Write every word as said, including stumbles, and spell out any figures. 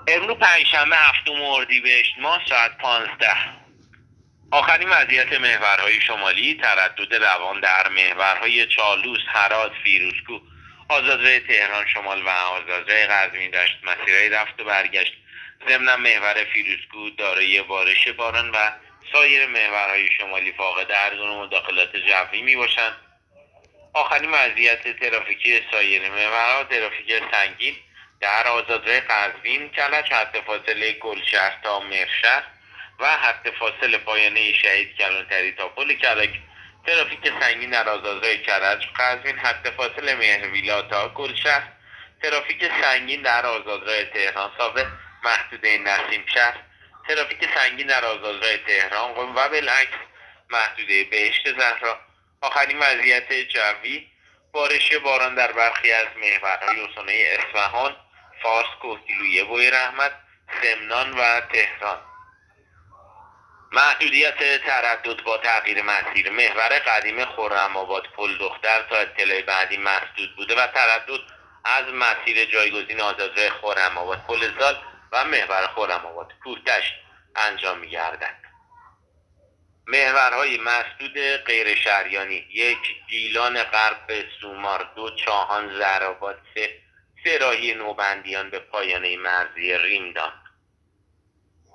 امروز پنجشنبه هفتم اردیبهشت ماه ساعت پانزده. آخرین وضعیت محورهای شمالی: تردد روان در محورهای چالوس، هرات، فیروزکوه، آزادراه تهران شمال و آزادراه قزوین دشت مسیرهای رفت و برگشت. ضمن محور فیروزکوه دارای بارش باران و سایر محورهای شمالی فاقد هر گونه مداخلات جوی می باشند. آخرین وضعیت ترافیکی سایر محورها: ترافیک سنگین در آزادراه قزوین، کلج، خط فاصله گلشهر تا مرشهر و خط فاصله پایانه شهید کلانتری تا پل کلک. ترافیک سنگین در آزادراه کرج قزوین، خط فاصله مهرویلا تا گلشهر. ترافیک سنگین در آزادراه تهران صاحب محدوده نسیم شهر. ترافیک سنگین در آزادراه تهران و بالعکس محدوده بهشت زهرا. آخرین وضعیت جوی: بارش باران در برخی از محورهای استانهای اصفهان، فارس، کوهگیلویه، بویراحمد، سمنان و تهران. محدودیت تردد با تغییر مسیر: محور قدیم خرم‌آباد پل دختر تا اطلاع بعدی مسدود بوده و تردد از مسیر جایگزین آزادراه خرم‌آباد پل زال و محور خرم‌آباد کوهدشت انجام می‌گردد. محورهای مسدود غیر شهریانی: یک گیلان غرب به سومار، دو چاهان زهرآباد، سه سه راهی نوبندیان به پایانه مرزی ریمدان.